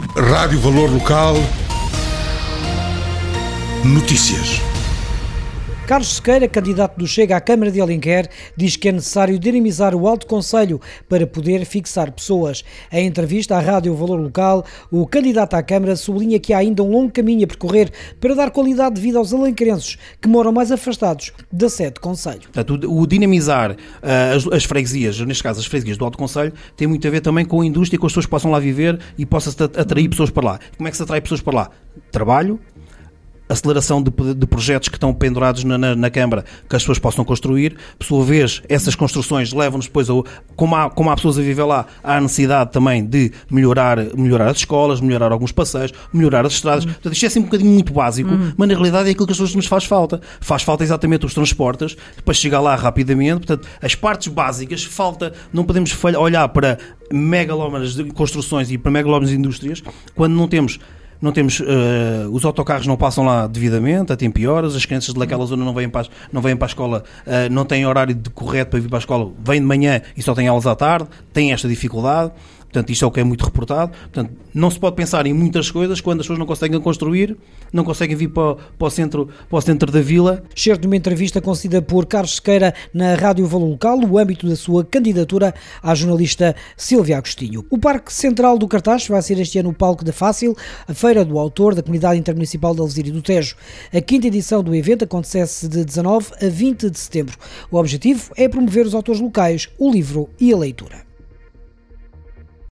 Rádio Valor Local. Notícias. Carlos Sequeira, candidato do Chega à Câmara de Alenquer, diz que é necessário dinamizar o Alto Conselho para poder fixar pessoas. Em entrevista à Rádio Valor Local, o candidato à Câmara sublinha que há ainda um longo caminho a percorrer para dar qualidade de vida aos alenquerenses que moram mais afastados da sede do Conselho. Portanto, o dinamizar as freguesias, neste caso as freguesias do Alto Conselho, tem muito a ver também com a indústria, que as pessoas possam lá viver e possa atrair pessoas para lá. Como é que se atrai pessoas para lá? Trabalho, aceleração de projetos que estão pendurados na Câmara, que as pessoas possam construir. Por sua vez, essas construções levam-nos depois, como há pessoas a viver lá, há necessidade também de melhorar as escolas, melhorar alguns passeios, melhorar as estradas. Portanto, isto é assim um bocadinho muito básico, mas na realidade é aquilo que as pessoas nos faz falta. Faz falta exatamente os transportes, para chegar lá rapidamente. Portanto, as partes básicas, falta, não podemos olhar para megalómanas de construções e para megalómanas de indústrias, quando não temos os autocarros não passam lá devidamente, a tempo e horas, as crianças daquela zona não vêm para a escola, não têm horário correto para vir para a escola, vêm de manhã e só têm aulas à tarde, têm esta dificuldade. Portanto, isto é o que é muito reportado. Portanto, não se pode pensar em muitas coisas quando as pessoas não conseguem construir, não conseguem vir para o centro da vila. Certo, numa entrevista concedida por Carlos Sequeira na Rádio Valor Local, no âmbito da sua candidatura à jornalista Silvia Agostinho. O Parque Central do Cartaz vai ser este ano o palco da Fácil, a Feira do Autor da Comunidade Intermunicipal de Alzira e do Tejo. A quinta edição do evento acontece de 19 a 20 de setembro. O objetivo é promover os autores locais, o livro e a leitura.